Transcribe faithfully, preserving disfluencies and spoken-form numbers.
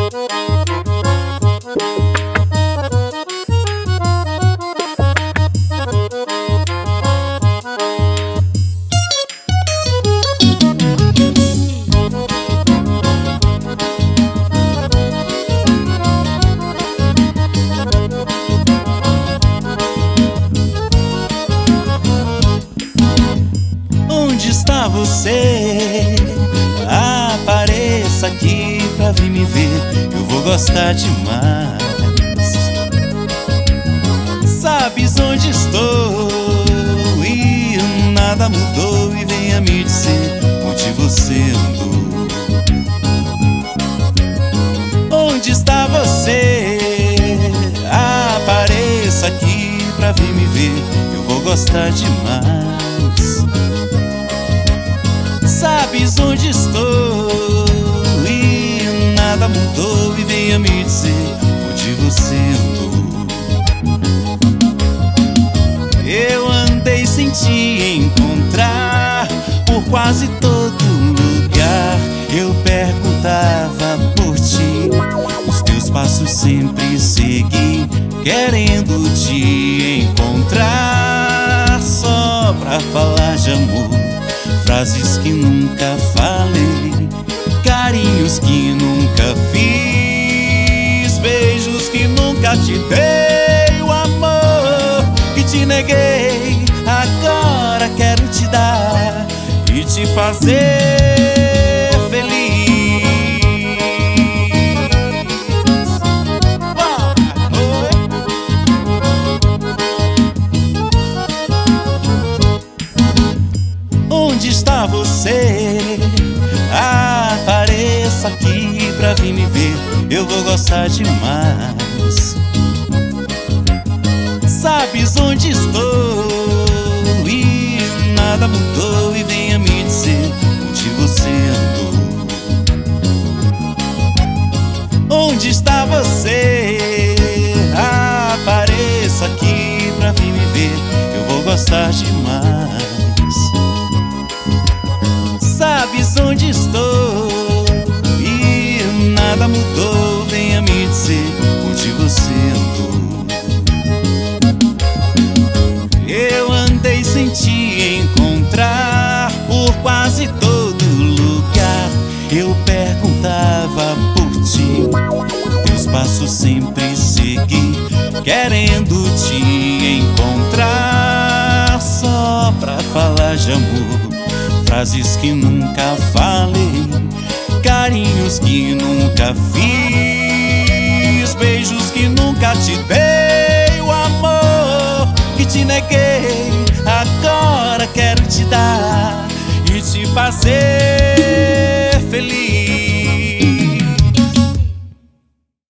Onde está você? Apareça aqui pra vir me ver, eu vou gostar demais. Sabes onde estou e nada mudou, e venha me dizer onde você andou. Onde está você? Apareça aqui pra vir me ver, eu vou gostar demais. Sabes onde estou e nada mudou, e venha me dizer onde você andou. Eu andei sem te encontrar por quase todo lugar. Eu perguntava por ti, os teus passos sempre segui, querendo te encontrar só pra falar de amor. Frases que nunca falei, carinhos que nunca fiz, beijos que nunca te dei, o amor que te neguei, agora quero te dar e te fazer feliz. Onde está você? Apareça aqui pra vir me ver, eu vou gostar demais. Sabes onde estou e nada mudou, e venha me dizer onde você andou. Onde está você? Apareça aqui pra vir me ver, eu vou gostar demais. Sabes onde estou e nada mudou, venha me dizer onde você andou. Eu andei sem te encontrar por quase todo lugar. Eu perguntava por ti, teus passos sempre segui, querendo te encontrar só pra falar de amor. Frases que nunca falei, carinhos que nunca fiz, beijos que nunca te dei, o amor que te neguei, agora quero te dar e te fazer